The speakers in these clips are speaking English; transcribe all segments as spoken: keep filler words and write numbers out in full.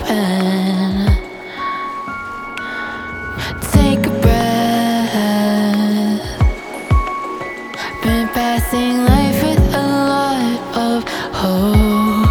open. Take a breath. Been passing life with a lot of hope.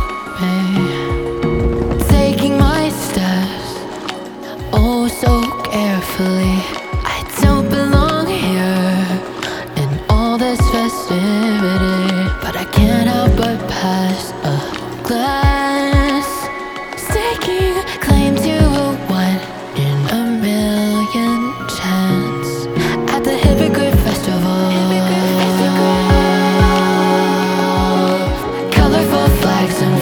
Taking my steps, oh so carefully. I don't belong here in all this festivity, but I can't help but pass a glass, staking claim to a one in a million chance at the Hypocrite Festival. Colorful flags and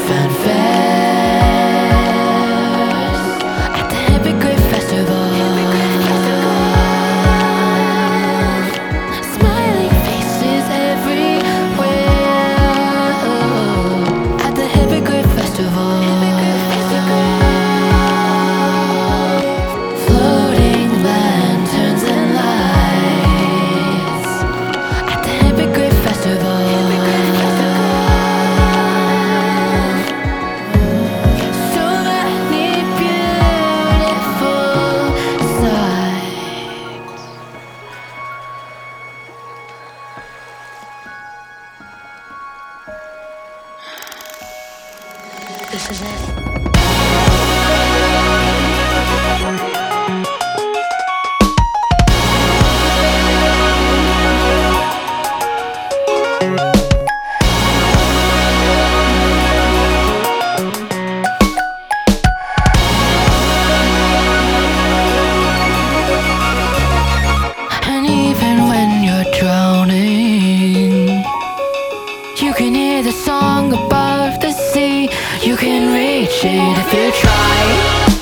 fanfares at the Hypocrite Festival. Smiling faces everywhere at the Hypocrite Festival. Floating lanterns and lights at the Hypocrite Festival. So many beautiful sights. This is it. And even when you're drowning, you can hear the song above the sea. You can reach it if you try.